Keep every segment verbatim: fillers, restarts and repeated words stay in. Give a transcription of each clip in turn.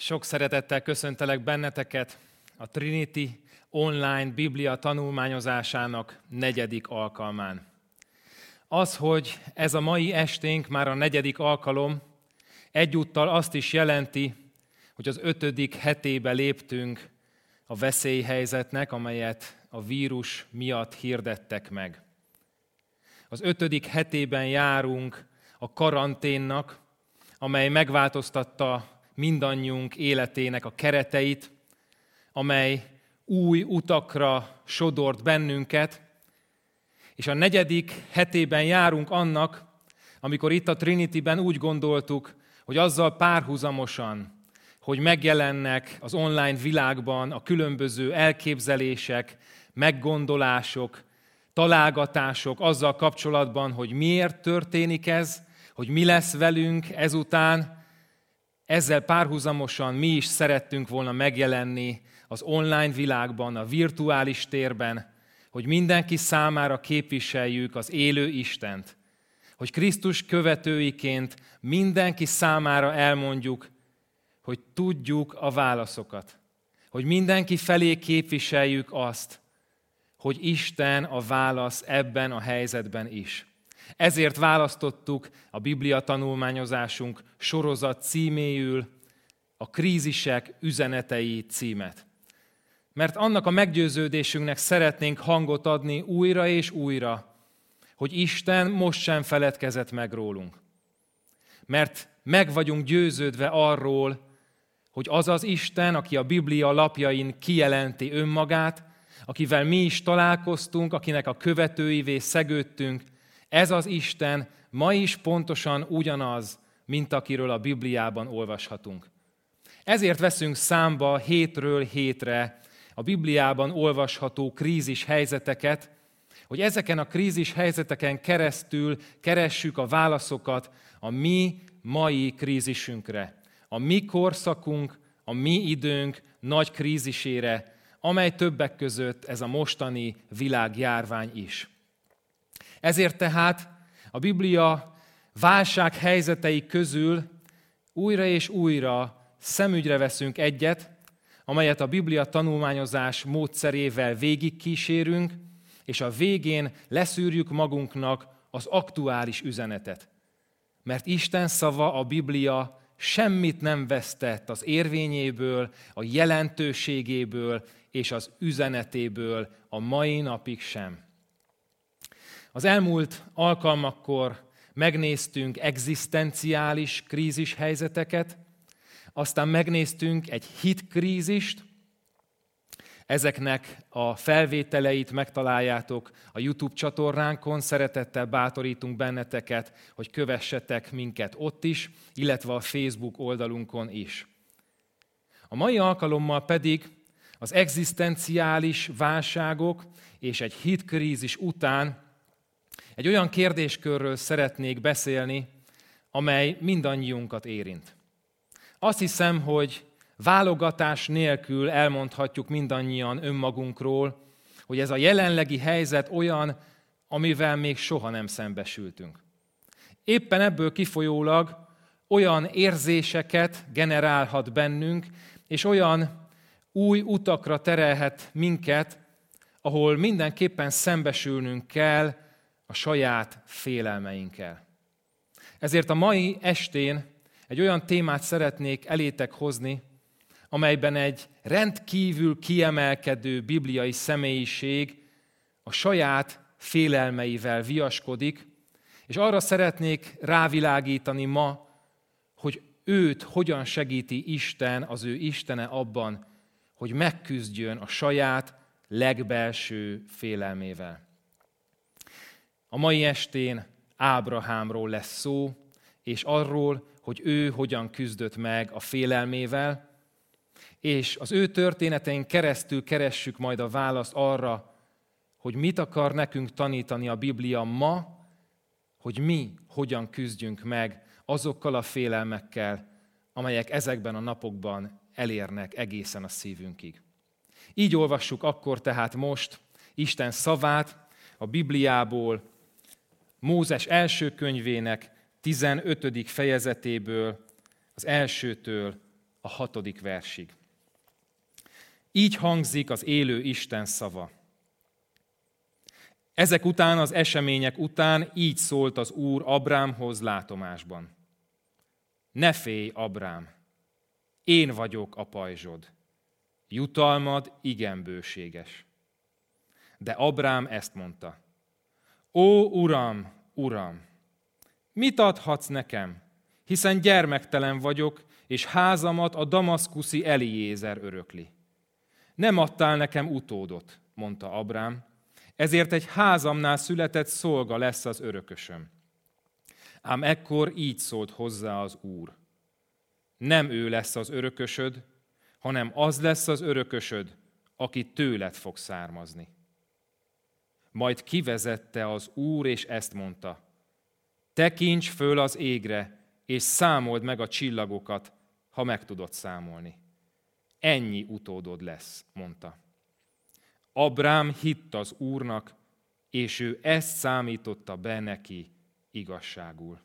Sok szeretettel köszöntelek benneteket a Trinity online Biblia tanulmányozásának negyedik alkalmán. Az, hogy ez a mai esténk már a negyedik alkalom, egyúttal azt is jelenti, hogy az ötödik hetébe léptünk a veszélyhelyzetnek, amelyet a vírus miatt hirdettek meg. Az ötödik hetében járunk a karanténnak, amely megváltoztatta mindannyiunk életének a kereteit, amely új utakra sodort bennünket, és a negyedik hetében járunk annak, amikor itt a Trinityben úgy gondoltuk, hogy azzal párhuzamosan, hogy megjelennek az online világban a különböző elképzelések, meggondolások, találgatások azzal kapcsolatban, hogy miért történik ez, hogy mi lesz velünk ezután, ezzel párhuzamosan mi is szerettünk volna megjelenni az online világban, a virtuális térben, hogy mindenki számára képviseljük az élő Istent, hogy Krisztus követőiként mindenki számára elmondjuk, hogy tudjuk a válaszokat, hogy mindenki felé képviseljük azt, hogy Isten a válasz ebben a helyzetben is. Ezért választottuk a Biblia tanulmányozásunk sorozat címéül a Krízisek üzenetei címet. Mert annak a meggyőződésünknek szeretnénk hangot adni újra és újra, hogy Isten most sem feledkezett meg rólunk. Mert meg vagyunk győződve arról, hogy az az Isten, aki a Biblia lapjain kijelenti önmagát, akivel mi is találkoztunk, akinek a követőivé szegődtünk, ez az Isten ma is pontosan ugyanaz, mint akiről a Bibliában olvashatunk. Ezért veszünk számba hétről hétre a Bibliában olvasható krízis helyzeteket, hogy ezeken a krízis helyzeteken keresztül keressük a válaszokat a mi mai krízisünkre, a mi korszakunk, a mi időnk nagy krízisére, amely többek között ez a mostani világjárvány is. Ezért tehát a Biblia válsághelyzetei közül újra és újra szemügyre veszünk egyet, amelyet a Biblia tanulmányozás módszerével végigkísérünk, és a végén leszűrjük magunknak az aktuális üzenetet. Mert Isten szava, a Biblia semmit nem vesztett az érvényéből, a jelentőségéből és az üzenetéből a mai napig sem. Az elmúlt alkalmakkor megnéztünk egzisztenciális krízis helyzeteket, aztán megnéztünk egy hitkrízist, ezeknek a felvételeit megtaláljátok a YouTube csatornánkon, szeretettel bátorítunk benneteket, hogy kövessetek minket ott is, illetve a Facebook oldalunkon is. A mai alkalommal pedig az egzisztenciális válságok és egy hitkrízis után egy olyan kérdéskörről szeretnék beszélni, amely mindannyiunkat érint. Azt hiszem, hogy válogatás nélkül elmondhatjuk mindannyian önmagunkról, hogy ez a jelenlegi helyzet olyan, amivel még soha nem szembesültünk. Éppen ebből kifolyólag olyan érzéseket generálhat bennünk, és olyan új utakra terelhet minket, ahol mindenképpen szembesülnünk kell a saját félelmeinkkel. Ezért a mai estén egy olyan témát szeretnék elétek hozni, amelyben egy rendkívül kiemelkedő bibliai személyiség a saját félelmeivel viaskodik, és arra szeretnék rávilágítani ma, hogy őt hogyan segíti Isten, az ő Istene abban, hogy megküzdjön a saját legbelső félelmével. A mai estén Ábrahámról lesz szó, és arról, hogy ő hogyan küzdött meg a félelmével, és az ő történetein keresztül keressük majd a választ arra, hogy mit akar nekünk tanítani a Biblia ma, hogy mi hogyan küzdjünk meg azokkal a félelmekkel, amelyek ezekben a napokban elérnek egészen a szívünkig. Így olvassuk akkor tehát most Isten szavát a Bibliából, Mózes első könyvének tizenötödik fejezetéből, az elsőtől a a hatodik versig. Így hangzik az élő Isten szava. Ezek után, az események után így szólt az Úr Abrámhoz látomásban. Ne félj, Abrám, én vagyok a pajzsod, jutalmad igen bőséges. De Abrám ezt mondta. Ó, Uram, Uram, mit adhatsz nekem, hiszen gyermektelen vagyok, és házamat a damaszkuszi Eliézer örökli. Nem adtál nekem utódot, mondta Abrám, ezért egy házamnál született szolga lesz az örökösöm. Ám ekkor így szólt hozzá az Úr. Nem ő lesz az örökösöd, hanem az lesz az örökösöd, aki tőled fog származni. Majd kivezette az Úr, és ezt mondta. Tekints föl az égre, és számold meg a csillagokat, ha meg tudod számolni. Ennyi utódod lesz, mondta. Abrám hitt az Úrnak, és ő ezt számította be neki igazságul.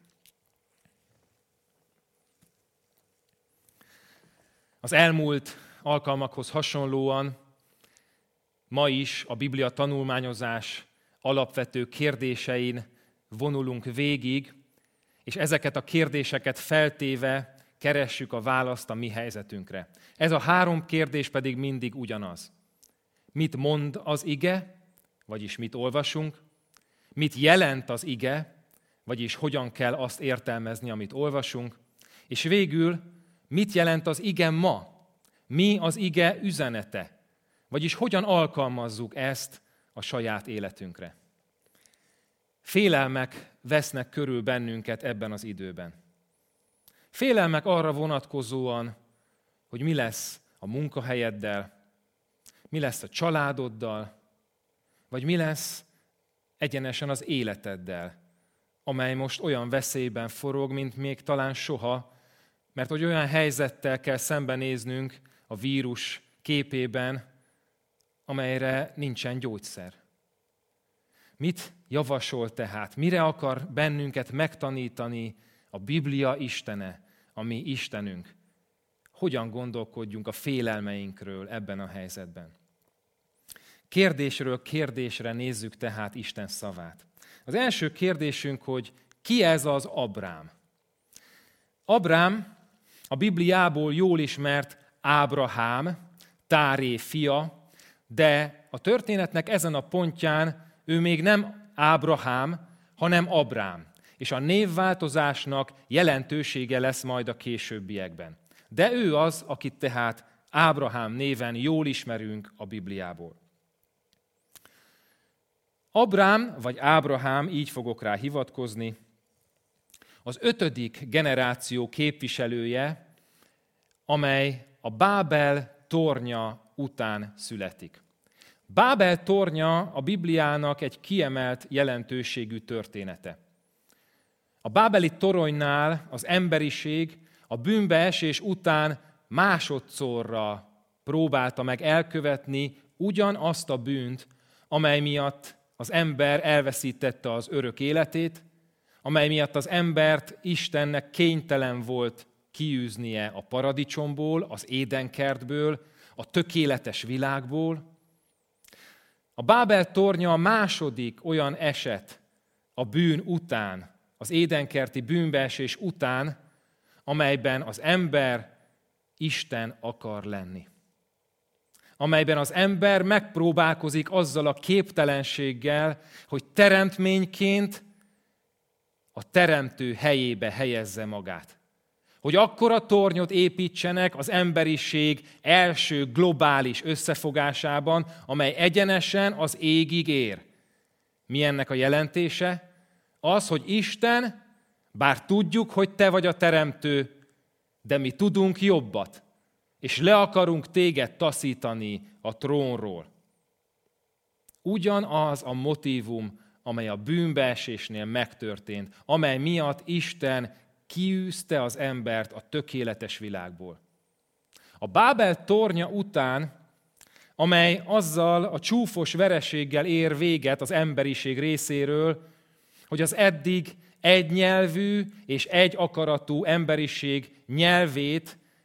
Az elmúlt alkalmakhoz hasonlóan ma is a Biblia tanulmányozás alapvető kérdésein vonulunk végig, és ezeket a kérdéseket feltéve keressük a választ a mi helyzetünkre. Ez a három kérdés pedig mindig ugyanaz. Mit mond az ige, vagyis mit olvasunk? Mit jelent az ige, vagyis hogyan kell azt értelmezni, amit olvasunk? És végül, mit jelent az ige ma? Mi az ige üzenete? Vagyis hogyan alkalmazzuk ezt a saját életünkre? Félelmek vesznek körül bennünket ebben az időben. Félelmek arra vonatkozóan, hogy mi lesz a munkahelyeddel, mi lesz a családoddal, vagy mi lesz egyenesen az életeddel, amely most olyan veszélyben forog, mint még talán soha, mert hogy olyan helyzettel kell szembenéznünk a vírus képében, amelyre nincsen gyógyszer. Mit javasol tehát? Mire akar bennünket megtanítani a Biblia Istene, a mi Istenünk? Hogyan gondolkodjunk a félelmeinkről ebben a helyzetben? Kérdésről kérdésre nézzük tehát Isten szavát. Az első kérdésünk, hogy ki ez az Abrám? Abrám a Bibliából jól ismert Ábrahám, Táré fia, de a történetnek ezen a pontján ő még nem Ábrahám, hanem Abrám. És a névváltozásnak jelentősége lesz majd a későbbiekben. De ő az, akit tehát Ábrahám néven jól ismerünk a Bibliából. Abrám, vagy Ábrahám, így fogok rá hivatkozni, az ötödik generáció képviselője, amely a Bábel tornya után születik. Bábel tornya a Bibliának egy kiemelt jelentőségű története. A bábeli toronynál az emberiség a bűnbeesés után másodszorra próbálta meg elkövetni ugyanazt a bűnt, amely miatt az ember elveszítette az örök életét, amely miatt az embert Istennek kénytelen volt kiűznie a paradicsomból, az édenkertből, a tökéletes világból. A Bábel tornya a második olyan eset a bűn után, az édenkerti bűnbeesés után, amelyben az ember Isten akar lenni. Amelyben az ember megpróbálkozik azzal a képtelenséggel, hogy teremtményként a teremtő helyébe helyezze magát. Hogy akkora tornyot építsenek az emberiség első globális összefogásában, amely egyenesen az égig ér. Mi ennek a jelentése? Az, hogy Isten, bár tudjuk, hogy te vagy a teremtő, de mi tudunk jobbat, és le akarunk téged taszítani a trónról. Ugyanaz a motívum, amely a bűnbeesésnél megtörtént, amely miatt Isten kiűzte az embert a tökéletes világból. A Bábel tornya után, amely azzal a csúfos vereséggel ér véget az emberiség részéről, hogy az eddig egynyelvű és egy akaratú emberiség nyelvét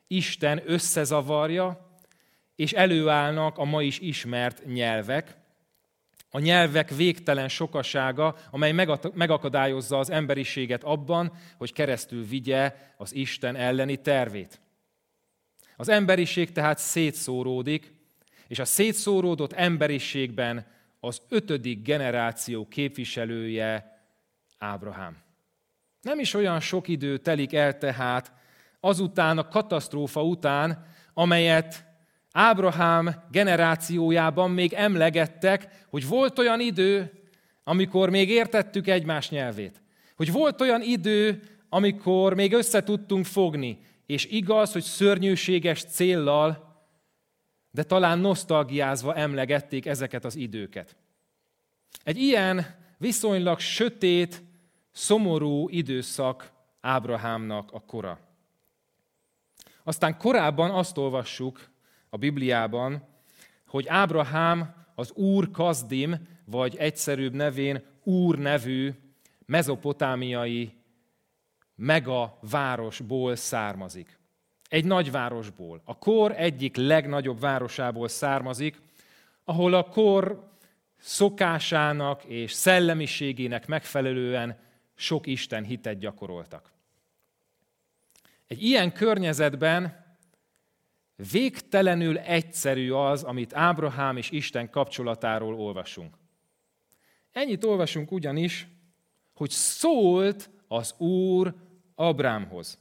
Isten összezavarja, és előállnak a ma is ismert nyelvek. A nyelvek végtelen sokasága, amely megakadályozza az emberiséget abban, hogy keresztül vigye az Isten elleni tervét. Az emberiség tehát szétszóródik, és a szétszóródott emberiségben az ötödik generáció képviselője Ábrahám. Nem is olyan sok idő telik el tehát azután a katasztrófa után, amelyet Ábrahám generációjában még emlegettek, hogy volt olyan idő, amikor még értettük egymás nyelvét. Hogy volt olyan idő, amikor még össze tudtunk fogni, és igaz, hogy szörnyűséges céllal, de talán nosztalgiázva emlegették ezeket az időket. Egy ilyen viszonylag sötét, szomorú időszak Ábrahámnak a kora. Aztán korábban azt olvassuk a Bibliában, hogy Ábrahám az Úr Kazdim, vagy egyszerűbb nevén Úr nevű mezopotámiai megavárosból származik. Egy nagyvárosból. A kor egyik legnagyobb városából származik, ahol a kor szokásának és szellemiségének megfelelően sok Isten hitet gyakoroltak. Egy ilyen környezetben végtelenül egyszerű az, amit Ábrahám és Isten kapcsolatáról olvasunk. Ennyit olvasunk ugyanis, hogy szólt az Úr Ábrahámhoz.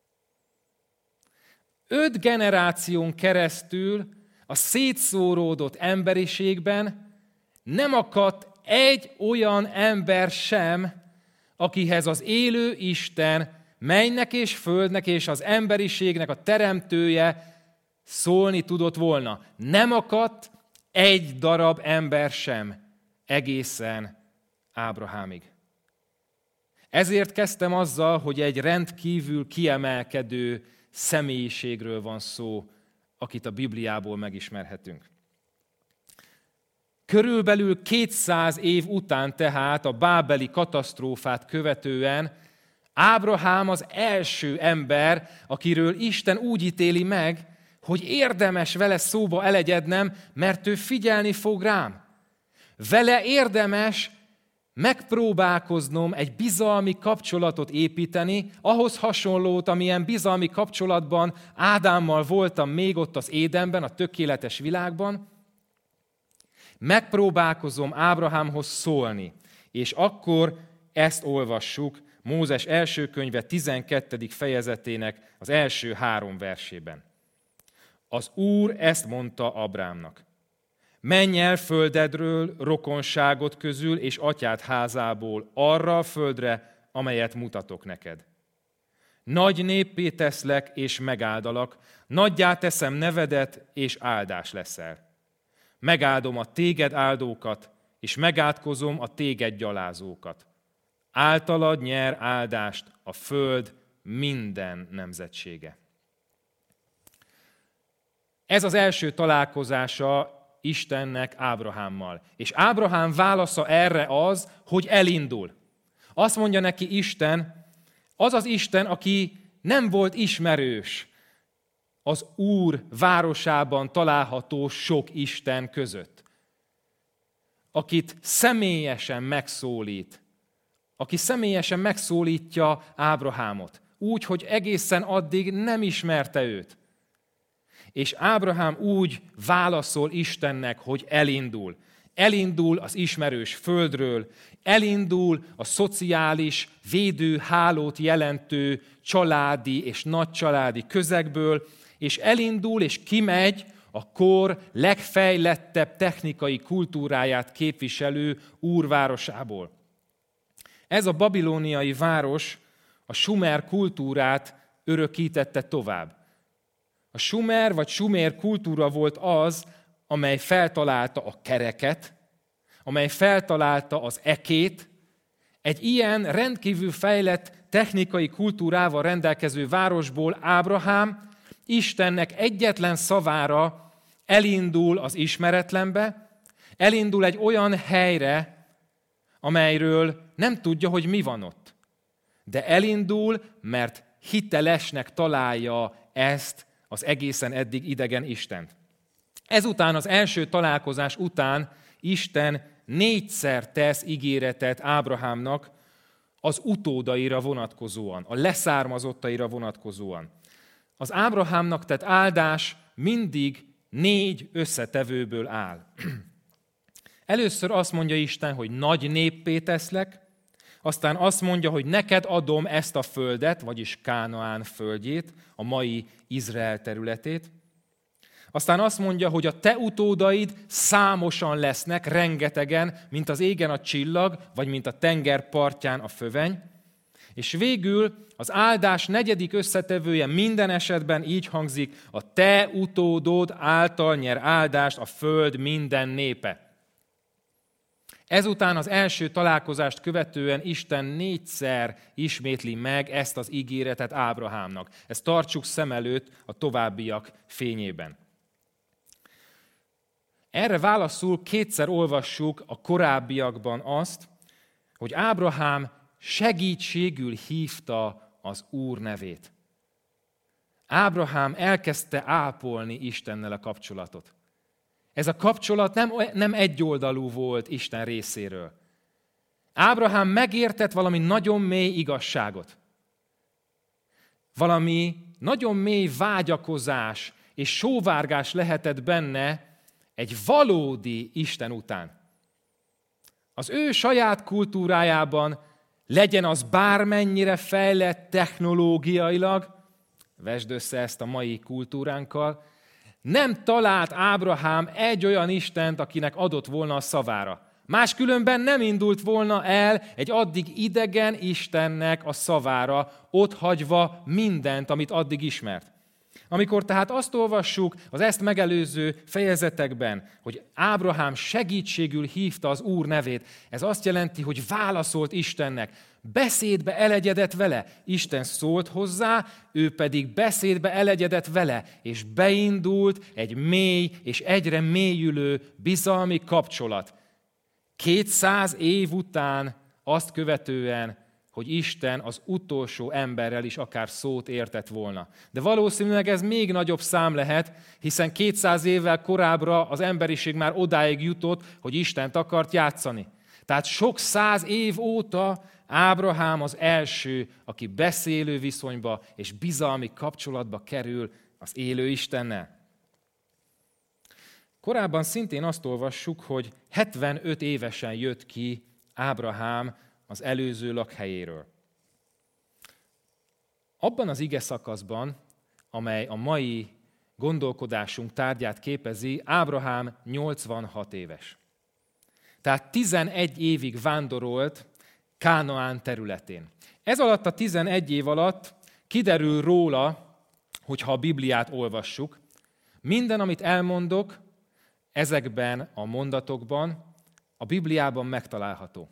Öt generáción keresztül a szétszóródott emberiségben nem akadt egy olyan ember sem, akihez az élő Isten, mennynek és földnek és az emberiségnek a teremtője szólni tudott volna. Nem akadt egy darab ember sem egészen Ábrahámig. Ezért kezdtem azzal, hogy egy rendkívül kiemelkedő személyiségről van szó, akit a Bibliából megismerhetünk. Körülbelül kétszáz év után tehát a bábeli katasztrófát követően Ábrahám az első ember, akiről Isten úgy ítéli meg, hogy érdemes vele szóba elegyednem, mert ő figyelni fog rám. Vele érdemes megpróbálkoznom egy bizalmi kapcsolatot építeni, ahhoz hasonlót, amilyen bizalmi kapcsolatban Ádámmal voltam még ott az Édenben, a tökéletes világban. Megpróbálkozom Ábrahámhoz szólni, és akkor ezt olvassuk Mózes első könyve tizenkettedik fejezetének az első három versében. Az Úr ezt mondta Ábrámnak. Menj el földedről, rokonságod közül és atyád házából arra a földre, amelyet mutatok neked. Nagy néppé teszlek és megáldalak, nagyjá teszem nevedet és áldás leszel. Megáldom a téged áldókat, és megátkozom a téged gyalázókat. Általad nyer áldást a föld minden nemzetsége. Ez az első találkozása Istennek Ábrahámmal. És Ábrahám válasza erre az, hogy elindul. Azt mondja neki Isten, az az Isten, aki nem volt ismerős az Úr városában található sok Isten között. Akit személyesen megszólít. Aki személyesen megszólítja Ábrahámot. Úgy, hogy egészen addig nem ismerte őt. És Ábrahám úgy válaszol Istennek, hogy elindul. Elindul az ismerős földről, elindul a szociális védőhálót jelentő családi és nagycsaládi közegből, és elindul és kimegy a kor legfejlettebb technikai kultúráját képviselő Úr városából. Ez a babilóniai város a sumer kultúrát örökítette tovább. A sumer vagy sumér kultúra volt az, amely feltalálta a kereket, amely feltalálta az ekét. Egy ilyen rendkívül fejlett technikai kultúrával rendelkező városból Ábrahám Istennek egyetlen szavára elindul az ismeretlenbe, elindul egy olyan helyre, amelyről nem tudja, hogy mi van ott. De elindul, mert hitelesnek találja ezt az egészen eddig idegen Istent. Ezután, az első találkozás után Isten négyszer tesz ígéretet Ábrahámnak az utódaira vonatkozóan, a leszármazottaira vonatkozóan. Az Ábrahámnak tett áldás mindig négy összetevőből áll. Először azt mondja Isten, hogy nagy néppé teszlek, aztán azt mondja, hogy neked adom ezt a földet, vagyis Kánaán földjét, a mai Izrael területét. Aztán azt mondja, hogy a te utódaid számosan lesznek, rengetegen, mint az égen a csillag, vagy mint a tenger partján a föveny. És végül az áldás negyedik összetevője minden esetben így hangzik, a te utódod által nyer áldást a föld minden népe. Ezután az első találkozást követően Isten négyszer ismétli meg ezt az ígéretet Ábrahámnak. Ezt tartsuk szem előtt a továbbiak fényében. Erre válaszul kétszer olvassuk a korábbiakban azt, hogy Ábrahám segítségül hívta az Úr nevét. Ábrahám elkezdte ápolni Istennel a kapcsolatot. Ez a kapcsolat nem, nem egyoldalú volt Isten részéről. Ábrahám megértett valami nagyon mély igazságot. Valami nagyon mély vágyakozás és sóvárgás lehetett benne egy valódi Isten után. Az ő saját kultúrájában, legyen az bármennyire fejlett technológiailag, vesd össze ezt a mai kultúránkkal, nem talált Ábrahám egy olyan Istent, akinek adott volna a szavára. Máskülönben nem indult volna el egy addig idegen Istennek a szavára, ott hagyva mindent, amit addig ismert. Amikor tehát azt olvassuk az ezt megelőző fejezetekben, hogy Ábrahám segítségül hívta az Úr nevét, ez azt jelenti, hogy válaszolt Istennek, beszédbe elegyedett vele, Isten szólt hozzá, ő pedig beszédbe elegyedett vele, és beindult egy mély és egyre mélyülő bizalmi kapcsolat. kétszáz év után azt követően, hogy Isten az utolsó emberrel is akár szót értett volna. De valószínűleg ez még nagyobb szám lehet, hiszen kétszáz évvel korábbra az emberiség már odáig jutott, hogy Istent akart játszani. Tehát sok száz év óta Ábrahám az első, aki beszélő viszonyba és bizalmi kapcsolatba kerül az élő Istennel. Korábban szintén azt olvassuk, hogy hetvenöt évesen jött ki Ábrahám az előző lakhelyéről. Abban az ige szakaszban, amely a mai gondolkodásunk tárgyát képezi, Ábrahám nyolcvanhat éves. Tehát tizenegy évig vándorolt Kánaán területén. Ez alatt a tizenegy év alatt kiderül róla, hogyha a Bibliát olvassuk, minden, amit elmondok ezekben a mondatokban, a Bibliában megtalálható.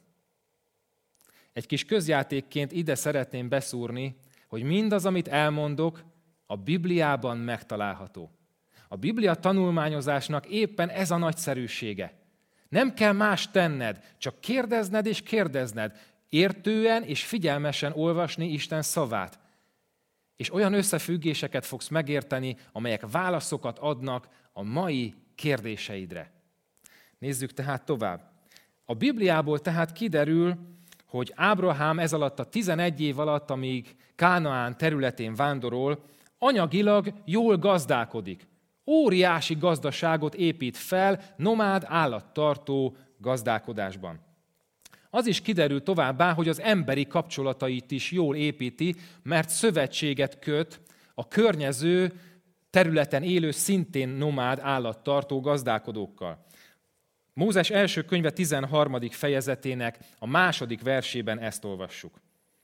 Egy kis közjátékként ide szeretném beszúrni, hogy mindaz, amit elmondok, a Bibliában megtalálható. A Biblia tanulmányozásnak éppen ez a nagyszerűsége. Nem kell más tenned, csak kérdezned és kérdezned, értően és figyelmesen olvasni Isten szavát. És olyan összefüggéseket fogsz megérteni, amelyek válaszokat adnak a mai kérdéseidre. Nézzük tehát tovább. A Bibliából tehát kiderül, hogy Ábrahám ez alatt a tizenegy év alatt, amíg Kánaán területén vándorol, anyagilag jól gazdálkodik. Óriási gazdaságot épít fel nomád állattartó gazdálkodásban. Az is kiderül továbbá, hogy az emberi kapcsolatait is jól építi, mert szövetséget köt a környező területen élő szintén nomád állattartó gazdálkodókkal. Mózes első könyve tizenharmadik fejezetének a második versében ezt olvassuk.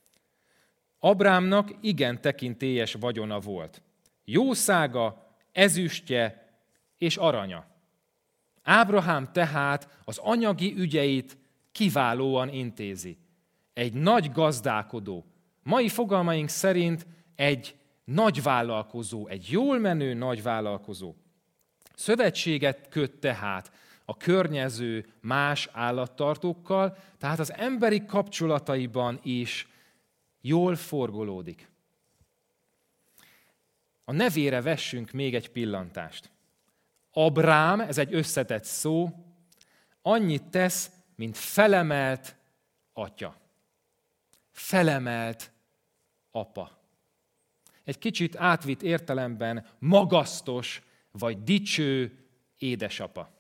Abrámnak igen tekintélyes vagyona volt. Jószága, ezüstje és aranya. Ábrahám tehát az anyagi ügyeit kiválóan intézi. Egy nagy gazdálkodó. Mai fogalmaink szerint egy nagy vállalkozó, egy jól menő nagy vállalkozó. Szövetséget köt tehát a környező más állattartókkal, tehát az emberi kapcsolataiban is jól forgolódik. a nevére vessünk még egy pillantást. Abrám, ez egy összetett szó, annyit tesz, mint felemelt atya. Felemelt apa. Egy kicsit átvitt értelemben magasztos vagy dicső édesapa.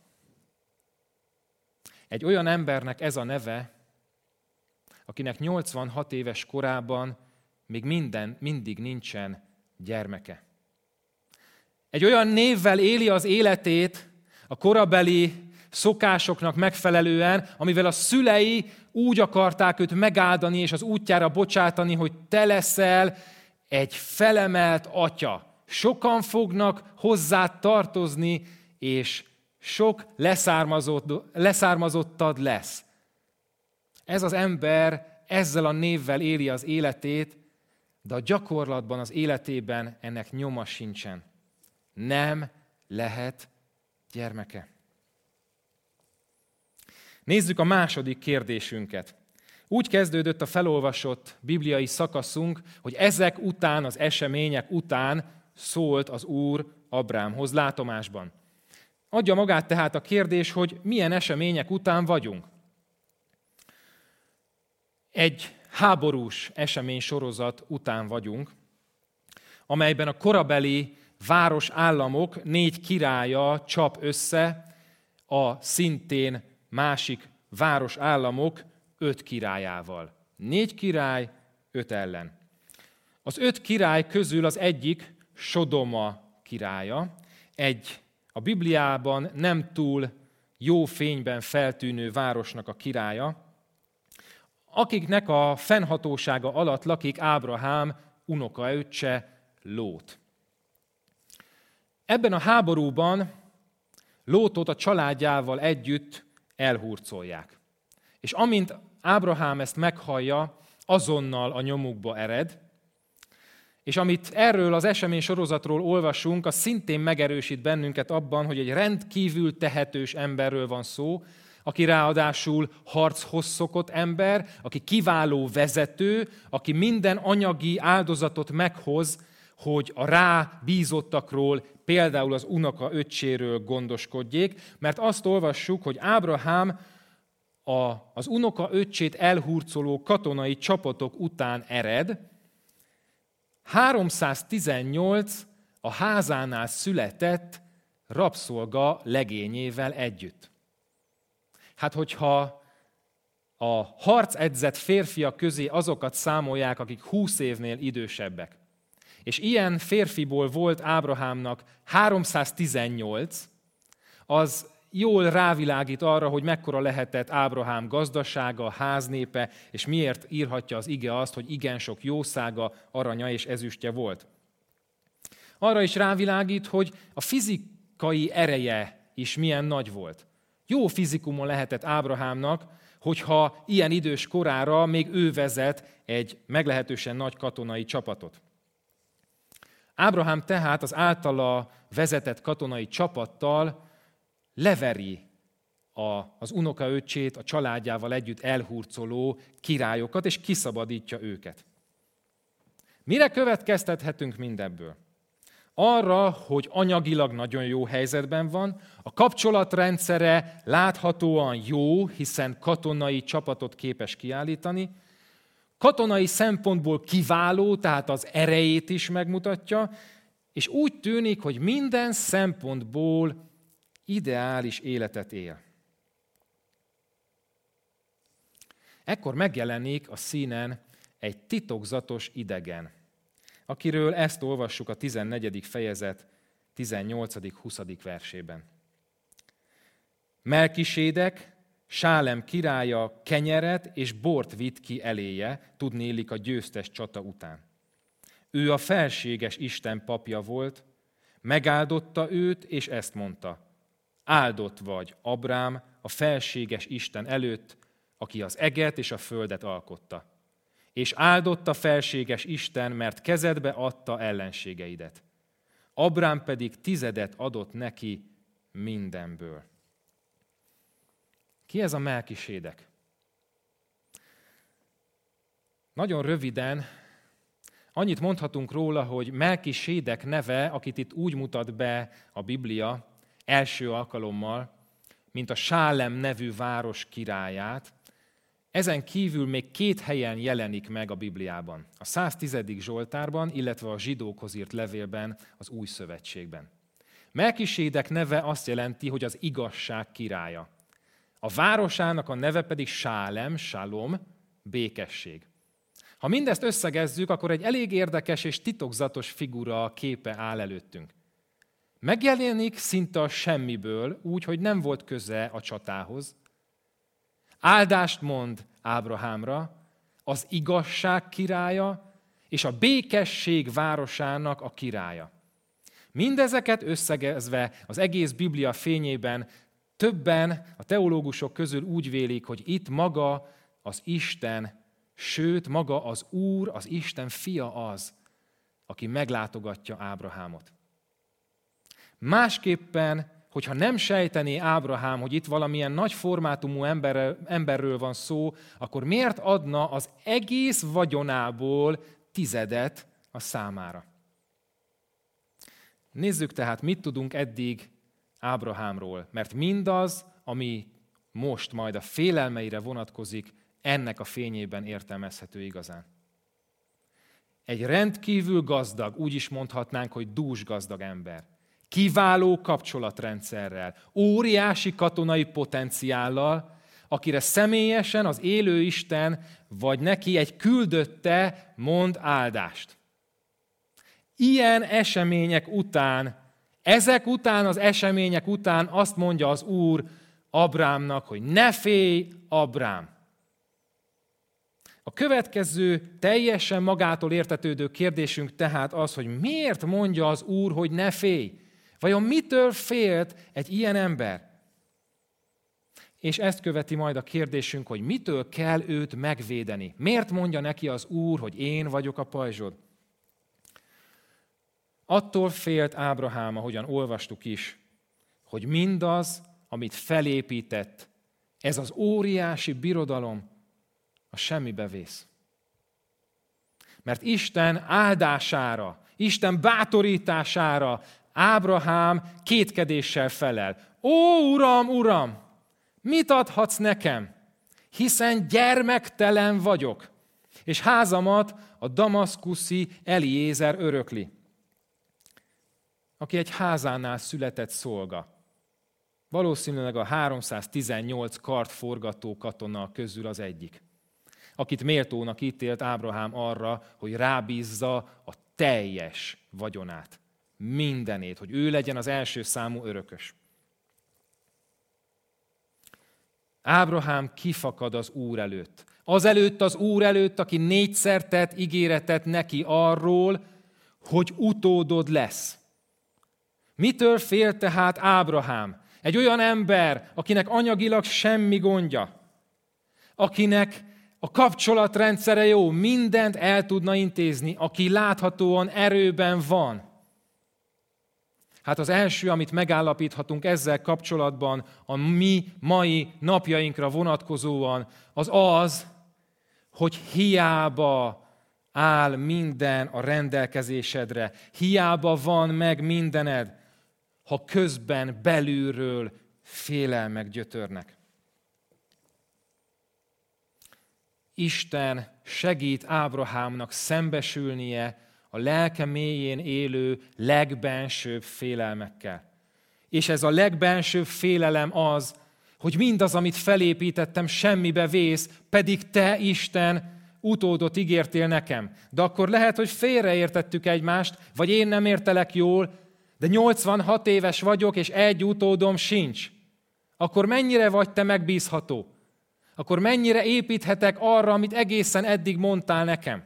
Egy olyan embernek ez a neve, akinek nyolcvanhat éves korában még minden, mindig nincsen gyermeke. Egy olyan névvel éli az életét a korabeli szokásoknak megfelelően, amivel a szülei úgy akarták őt megáldani és az útjára bocsátani, hogy te leszel egy felemelt atya. Sokan fognak hozzá tartozni, és sok leszármazott, leszármazottad lesz. Ez az ember ezzel a névvel éli az életét, de a gyakorlatban, az életében ennek nyoma sincsen. Nem lehet gyermeke. Nézzük a második kérdésünket. Úgy kezdődött a felolvasott bibliai szakaszunk, hogy ezek után, az események után szólt az Úr Abrámhoz látomásban. Adja magát tehát a kérdés, hogy milyen események után vagyunk. Egy háborús eseménysorozat után vagyunk, amelyben a korabeli városállamok négy királya csap össze a szintén másik városállamok öt királyával. Négy király, öt ellen. Az öt király közül az egyik Sodoma királya, egy a Bibliában nem túl jó fényben feltűnő városnak a királya, akiknek a fennhatósága alatt lakik Ábrahám unokaöccse Lót. Ebben a háborúban Lótot a családjával együtt elhurcolják. És amint Ábrahám ezt meghallja, azonnal a nyomukba ered, és amit erről az esemény sorozatról olvasunk, az szintén megerősít bennünket abban, hogy egy rendkívül tehetős emberről van szó, aki ráadásul harchoz szokott ember, aki kiváló vezető, aki minden anyagi áldozatot meghoz, hogy a rá bízottakról, például az unoka öccséről gondoskodjék, mert azt olvassuk, hogy Ábrahám a, az unoka öccsét elhurcoló katonai csapatok után ered, háromszáztizennyolc a házánál született rabszolga legényével együtt. Hát, hogyha a harcedzett férfiak közé azokat számolják, akik húsz évnél idősebbek, és ilyen férfiból volt Ábrahámnak háromszáztizennyolc, az jól rávilágít arra, hogy mekkora lehetett Ábrahám gazdasága, háznépe, és miért írhatja az ige azt, hogy igen sok jószága, aranya és ezüstje volt. Arra is rávilágít, hogy a fizikai ereje is milyen nagy volt. Jó fizikumon lehetett Ábrahámnak, hogyha ilyen idős korára még ő vezet egy meglehetősen nagy katonai csapatot. Ábrahám tehát az általa vezetett katonai csapattal leveri a, az unokaöccsét, a családjával együtt elhurcoló királyokat, és kiszabadítja őket. Mire következtethetünk mindebből? Arra, hogy anyagilag nagyon jó helyzetben van, a kapcsolatrendszere láthatóan jó, hiszen katonai csapatot képes kiállítani, katonai szempontból kiváló, tehát az erejét is megmutatja, és úgy tűnik, hogy minden szempontból ideális életet él. Ekkor megjelenik a színen egy titokzatos idegen, akiről ezt olvassuk a tizennegyedik fejezet tizennyolcadik-huszadik versében. Melkisédek, Sálem királya kenyeret és bort vitt ki eléje, tudnélik a győztes csata után. Ő a felséges Isten papja volt, megáldotta őt, és ezt mondta: áldott vagy, Abrám, a felséges Isten előtt, aki az eget és a földet alkotta. És áldott a felséges Isten, mert kezedbe adta ellenségeidet. Abrám pedig tizedet adott neki mindenből. Ki ez a Melkisédek? Nagyon röviden Annyit mondhatunk róla, hogy Melkisédek neve, akit itt úgy mutat be a Biblia első alkalommal, mint a Sálem nevű város királyát, ezen kívül még két helyen jelenik meg a Bibliában. A száztizedik Zsoltárban, illetve a zsidókhoz írt levélben, az Új Szövetségben. Melkisédek neve azt jelenti, hogy az igazság királya. A városának a neve pedig Sálem, Salom, békesség. Ha mindezt összegezzük, akkor egy elég érdekes és titokzatos figura képe áll előttünk. Megjelenik szinte a semmiből, úgy, hogy nem volt köze a csatához. Áldást mond Ábrahámra, az igazság királya és a békesség városának a királya. Mindezeket összegezve az egész Biblia fényében többen a teológusok közül úgy vélik, hogy itt maga az Isten, sőt maga az Úr, az Isten fia az, aki meglátogatja Ábrahámot. Másképpen, hogyha nem sejtené Ábrahám, hogy itt valamilyen nagy formátumú emberről, emberről van szó, akkor miért adna az egész vagyonából tizedet a számára? Nézzük tehát, mit tudunk eddig Ábrahámról, mert mindaz, ami most majd a félelmeire vonatkozik, ennek a fényében értelmezhető igazán. Egy rendkívül gazdag, úgy is mondhatnánk, hogy dús gazdag ember. Kiváló kapcsolatrendszerrel, óriási katonai potenciállal, akire személyesen az élő Isten, vagy neki egy küldötte mond áldást. Ilyen események után, ezek után az események után azt mondja az Úr Abrámnak, hogy ne félj, Abrám. A következő teljesen magától értetődő kérdésünk tehát az, hogy miért mondja az Úr, hogy ne félj? Vajon mitől félt egy ilyen ember? És ezt követi majd a kérdésünk, hogy mitől kell őt megvédeni? Miért mondja neki az Úr, hogy én vagyok a pajzsod? Attól félt Ábrahám, ahogyan olvastuk is, hogy mindaz, amit felépített, ez az óriási birodalom, a semmibe vész. Mert Isten áldására, Isten bátorítására Ábrahám kétkedéssel felel. Ó, Uram, Uram, mit adhatsz nekem? Hiszen gyermektelen vagyok, és házamat a damaszkuszi Eliézer örökli, aki egy házánál született szolga. Valószínűleg a háromszáztizennyolc kardforgató katona közül az egyik, akit méltónak ítélt Ábrahám arra, hogy rábízza a teljes vagyonát, mindenét, hogy ő legyen az első számú örökös. Ábrahám kifakad az Úr előtt. Azelőtt az Úr előtt, aki négyszer tett ígéretet neki arról, hogy utódod lesz. Mitől fél tehát Ábrahám? Egy olyan ember, akinek anyagilag semmi gondja, akinek a kapcsolatrendszere jó, mindent el tudna intézni, aki láthatóan erőben van. Hát az első, amit megállapíthatunk ezzel kapcsolatban, a mi mai napjainkra vonatkozóan, az az, hogy hiába áll minden a rendelkezésedre, hiába van meg mindened, ha közben belülről félelmek gyötörnek. Isten segít Ábrahámnak szembesülnie a lelke mélyén élő legbensőbb félelmekkel. És ez a legbensőbb félelem az, hogy mindaz, amit felépítettem, semmibe vész, pedig te, Isten, utódot ígértél nekem. De akkor lehet, hogy félreértettük egymást, vagy én nem értelek jól, de nyolcvanhat éves vagyok, és egy utódom sincs. Akkor mennyire vagy te megbízható? Akkor mennyire építhetek arra, amit egészen eddig mondtál nekem?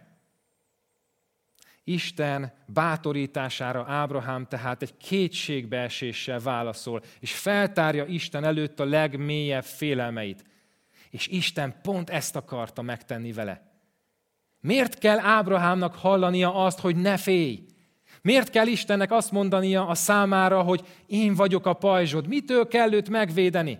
Isten bátorítására Ábrahám tehát egy kétségbeeséssel válaszol, és feltárja Isten előtt a legmélyebb félelmeit. És Isten pont ezt akarta megtenni vele. Miért kell Ábrahámnak hallania azt, hogy ne félj? Miért kell Istennek azt mondania a számára, hogy én vagyok a pajzsod? Mitől kell őt megvédeni?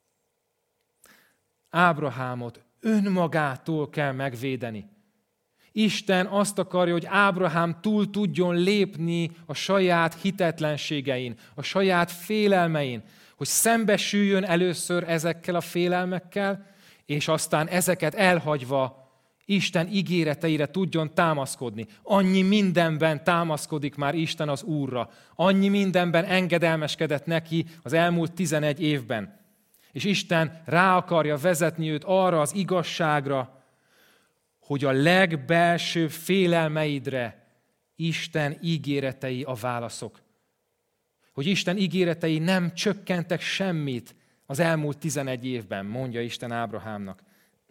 Ábrahámot önmagától kell megvédeni. Isten azt akarja, hogy Ábrahám túl tudjon lépni a saját hitetlenségein, a saját félelmein, hogy szembesüljön először ezekkel a félelmekkel, és aztán ezeket elhagyva Isten ígéreteire tudjon támaszkodni. Annyi mindenben támaszkodik már Isten az Úrra. Annyi mindenben engedelmeskedett neki az elmúlt tizenegy évben. És Isten rá akarja vezetni őt arra az igazságra, hogy a legbelsőbb félelmeidre Isten ígéretei a válaszok. Hogy Isten ígéretei nem csökkentek semmit az elmúlt tizenegy évben, mondja Isten Ábrahámnak.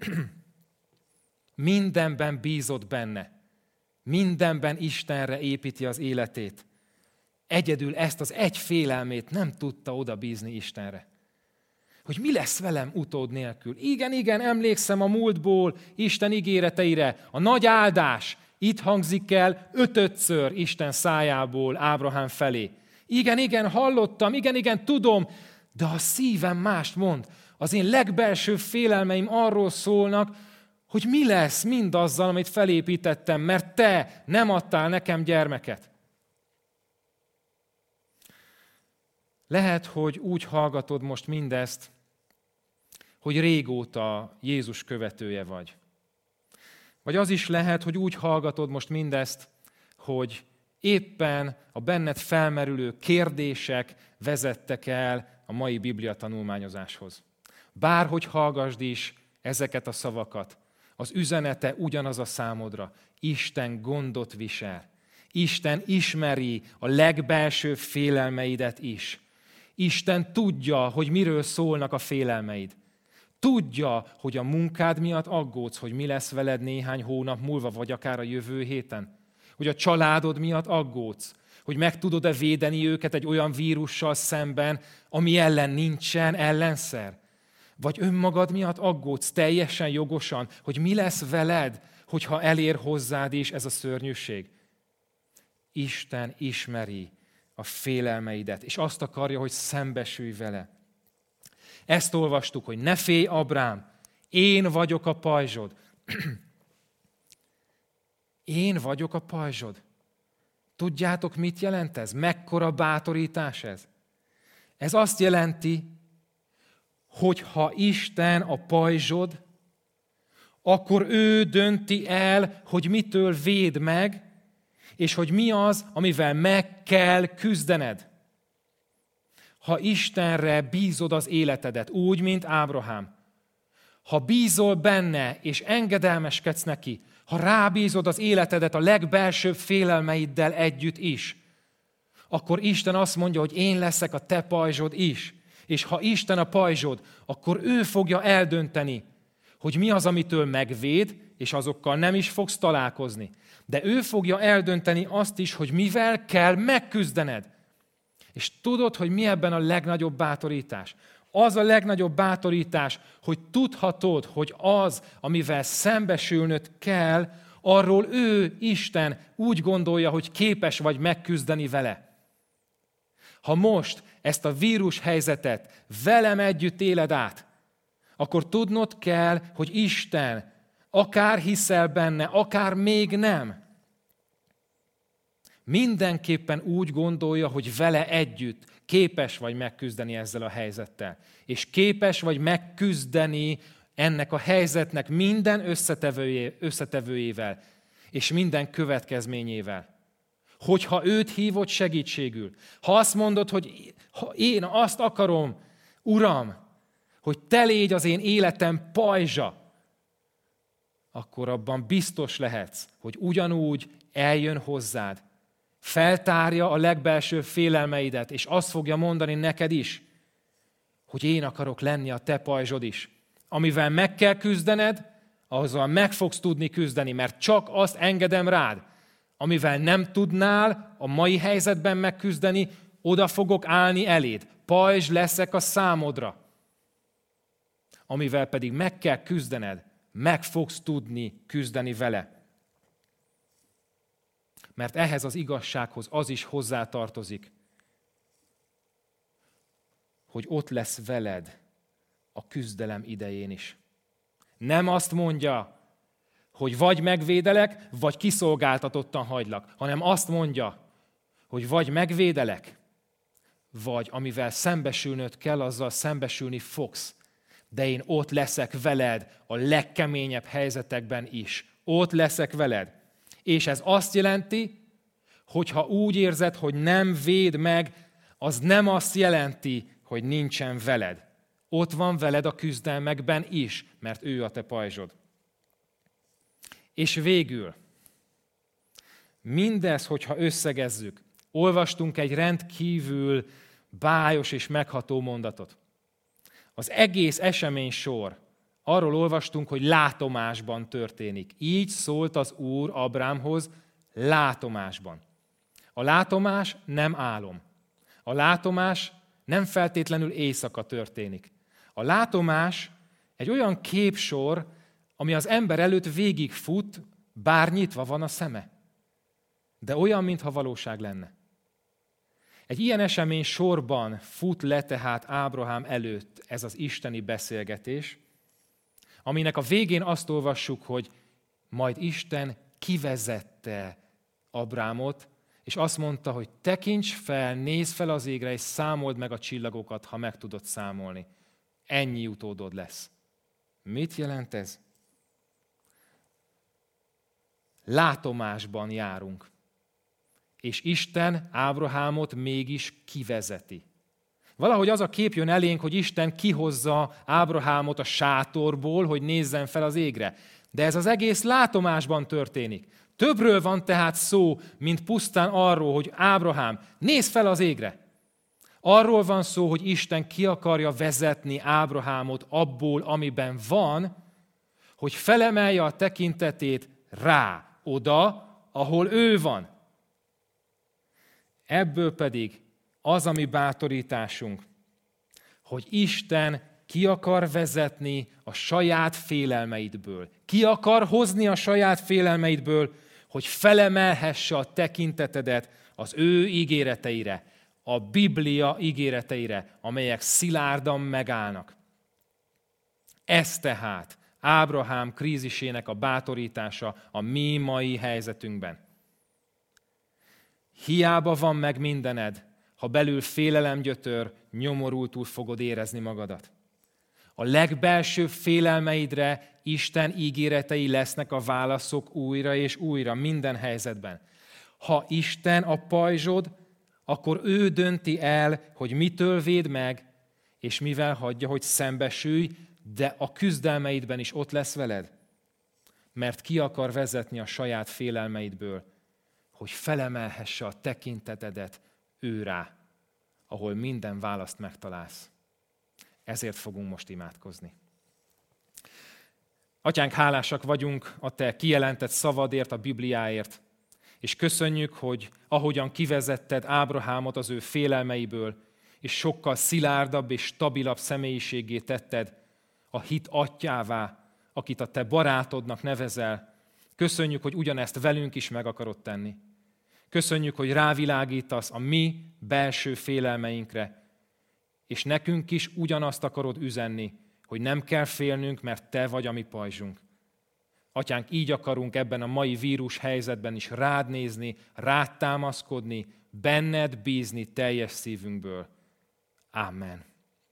Mindenben bízott benne. Mindenben Istenre építi az életét. Egyedül ezt az egy félelmét nem tudta odabízni Istenre. Hogy mi lesz velem utód nélkül. Igen, igen, emlékszem a múltból Isten ígéreteire. A nagy áldás itt hangzik el ötödször Isten szájából Ábrahám felé. Igen, igen, hallottam, igen, igen, tudom, de a szívem mást mond. Az én legbelsőbb félelmeim arról szólnak, hogy mi lesz mindazzal, amit felépítettem, mert te nem adtál nekem gyermeket. Lehet, hogy úgy hallgatod most mindezt, hogy régóta Jézus követője vagy. Vagy az is lehet, hogy úgy hallgatod most mindezt, hogy éppen a benned felmerülő kérdések vezettek el a mai Biblia tanulmányozáshoz. Bárhogy hallgasd is ezeket a szavakat, az üzenete ugyanaz a számodra. Isten gondot visel. Isten ismeri a legbelsőbb félelmeidet is. Isten tudja, hogy miről szólnak a félelmeid. Tudja, hogy a munkád miatt aggódsz, hogy mi lesz veled néhány hónap múlva, vagy akár a jövő héten. Hogy a családod miatt aggódsz, hogy meg tudod-e védeni őket egy olyan vírussal szemben, ami ellen nincsen ellenszer. Vagy önmagad miatt aggódsz teljesen jogosan, hogy mi lesz veled, hogyha elér hozzád is ez a szörnyűség. Isten ismeri a félelmeidet, és azt akarja, hogy szembesülj vele. Ezt olvastuk, hogy ne félj, Abrám, én vagyok a pajzsod. Én vagyok a pajzsod. Tudjátok, mit jelent ez? Mekkora bátorítás ez? Ez azt jelenti, hogy ha Isten a pajzsod, akkor ő dönti el, hogy mitől véd meg, és hogy mi az, amivel meg kell küzdened. Ha Istenre bízod az életedet, úgy, mint Ábrahám, ha bízol benne, és engedelmeskedsz neki, ha rábízod az életedet a legbelsőbb félelmeiddel együtt is, akkor Isten azt mondja, hogy én leszek a te pajzsod is. És ha Isten a pajzsod, akkor ő fogja eldönteni, hogy mi az, amitől megvéd, és azokkal nem is fogsz találkozni. De ő fogja eldönteni azt is, hogy mivel kell megküzdened. És tudod, hogy mi ebben a legnagyobb bátorítás? Az a legnagyobb bátorítás, hogy tudhatod, hogy az, amivel szembesülnöd kell, arról ő, Isten úgy gondolja, hogy képes vagy megküzdeni vele. Ha most ezt a vírus helyzetet velem együtt éled át, akkor tudnod kell, hogy Isten akár hiszel benne, akár még nem, mindenképpen úgy gondolja, hogy vele együtt képes vagy megküzdeni ezzel a helyzettel. És képes vagy megküzdeni ennek a helyzetnek minden összetevőjé, összetevőjével, és minden következményével. Hogyha őt hívod segítségül, ha azt mondod, hogy ha én azt akarom, Uram, hogy te légy az én életem pajzsa, akkor abban biztos lehetsz, hogy ugyanúgy eljön hozzád, feltárja a legbelsőbb félelmeidet, és azt fogja mondani neked is, hogy én akarok lenni a te pajzsod is. Amivel meg kell küzdened, azzal meg fogsz tudni küzdeni, mert csak azt engedem rád. Amivel nem tudnál a mai helyzetben megküzdeni, oda fogok állni eléd. Pajzs leszek a számodra. Amivel pedig meg kell küzdened, meg fogsz tudni küzdeni vele. Mert ehhez az igazsághoz az is hozzátartozik, hogy ott lesz veled a küzdelem idején is. Nem azt mondja, hogy vagy megvédelek, vagy kiszolgáltatottan hagylak, hanem azt mondja, hogy vagy megvédelek, vagy amivel szembesülnöd kell, azzal szembesülni fogsz. De én ott leszek veled a legkeményebb helyzetekben is. Ott leszek veled. És ez azt jelenti, hogy ha úgy érzed, hogy nem véd meg, az nem azt jelenti, hogy nincsen veled. Ott van veled a küzdelmekben is, mert ő a te pajzsod. És végül, mindez, hogyha összegezzük, olvastunk egy rendkívül bájos és megható mondatot. Az egész esemény sor, arról olvastunk, hogy látomásban történik. Így szólt az Úr Ábrámhoz látomásban. A látomás nem álom. A látomás nem feltétlenül éjszaka történik. A látomás egy olyan képsor, ami az ember előtt végigfut, bár nyitva van a szeme. De olyan, mintha valóság lenne. Egy ilyen esemény sorban fut le tehát Ábrahám előtt ez az isteni beszélgetés, aminek a végén azt olvassuk, hogy majd Isten kivezette Ábrámot, és azt mondta, hogy tekints fel, nézz fel az égre, és számold meg a csillagokat, ha meg tudod számolni. Ennyi utódod lesz. Mit jelent ez? Látomásban járunk. És Isten Ábrahámot mégis kivezeti. Valahogy az a kép jön elénk, hogy Isten kihozza Ábrahámot a sátorból, hogy nézzen fel az égre. De ez az egész látomásban történik. Többről van tehát szó, mint pusztán arról, hogy Ábrahám, nézz fel az égre. Arról van szó, hogy Isten ki akarja vezetni Ábrahámot abból, amiben van, hogy felemelje a tekintetét rá, oda, ahol ő van. Ebből pedig az a mi bátorításunk, hogy Isten ki akar vezetni a saját félelmeidből. Ki akar hozni a saját félelmeidből, hogy felemelhesse a tekintetedet az ő ígéreteire, a Biblia ígéreteire, amelyek szilárdan megállnak. Ez tehát Ábrahám krízisének a bátorítása a mi mai helyzetünkben. Hiába van meg mindened, ha belül félelem gyötör, nyomorultul fogod érezni magadat. A legbelsőbb félelmeidre Isten ígéretei lesznek a válaszok újra és újra, minden helyzetben. Ha Isten a pajzsod, akkor ő dönti el, hogy mitől véd meg, és mivel hagyja, hogy szembesülj, de a küzdelmeidben is ott lesz veled. Mert ki akar vezetni a saját félelmeidből, hogy felemelhesse a tekintetedet ő rá, ahol minden választ megtalálsz. Ezért fogunk most imádkozni. Atyánk, hálásak vagyunk a te kijelentett szavadért, a Bibliáért, és köszönjük, hogy ahogyan kivezetted Ábrahámot az ő félelmeiből, és sokkal szilárdabb és stabilabb személyiségé tetted, a hit atyjává, akit a te barátodnak nevezel. Köszönjük, hogy ugyanezt velünk is meg akarod tenni. Köszönjük, hogy rávilágítasz a mi belső félelmeinkre, és nekünk is ugyanazt akarod üzenni, hogy nem kell félnünk, mert te vagy a mi pajzsunk. Atyánk, így akarunk ebben a mai vírus helyzetben is rád nézni, rád támaszkodni, benned bízni teljes szívünkből. Amen.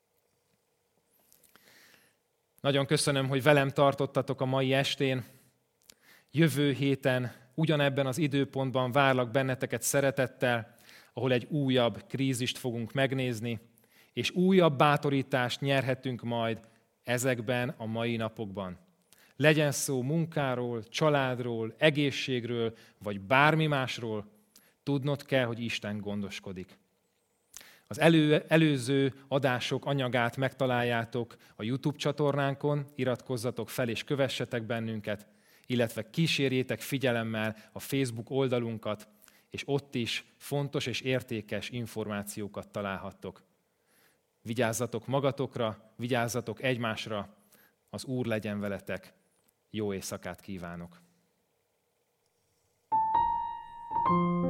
Nagyon köszönöm, hogy velem tartottatok a mai estén. Jövő héten ugyanebben az időpontban várlak benneteket szeretettel, ahol egy újabb krízist fogunk megnézni, és újabb bátorítást nyerhetünk majd ezekben a mai napokban. Legyen szó munkáról, családról, egészségről, vagy bármi másról, tudnod kell, hogy Isten gondoskodik. Az elő, előző adások anyagát megtaláljátok a YouTube csatornánkon, iratkozzatok fel és kövessetek bennünket, illetve kísérjétek figyelemmel a Facebook oldalunkat, és ott is fontos és értékes információkat találhattok. Vigyázzatok magatokra, vigyázzatok egymásra, az Úr legyen veletek. Jó éjszakát kívánok!